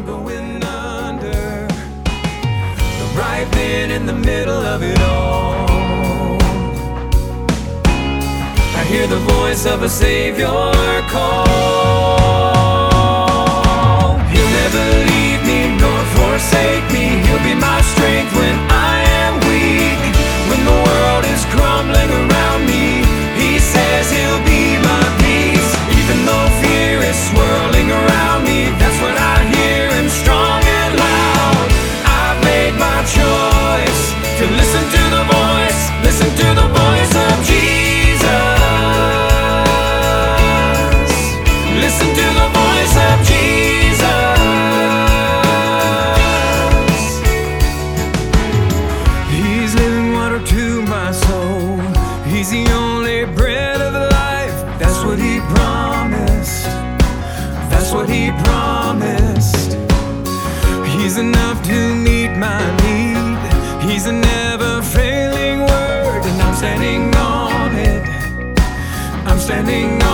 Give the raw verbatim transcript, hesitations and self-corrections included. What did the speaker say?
going under. But right then in the middle of it all, I hear the voice of a Savior call. He'll never leave me nor forsake me. He'll be my strength when I am weak. When the world is crumbling around me, He says He'll be my peace. Even though fear is swirling around me, that's when I hear Him strong and loud. I've made my choice to listen to the voice, listen to the voice of Jesus. Listen to the voice of Jesus. He's living water to my soul. He's the only bread of life. That's what He promised. That's what He promised. He's enough to meet my need. He's a never failing word, and I'm standing on it. I'm standing on it.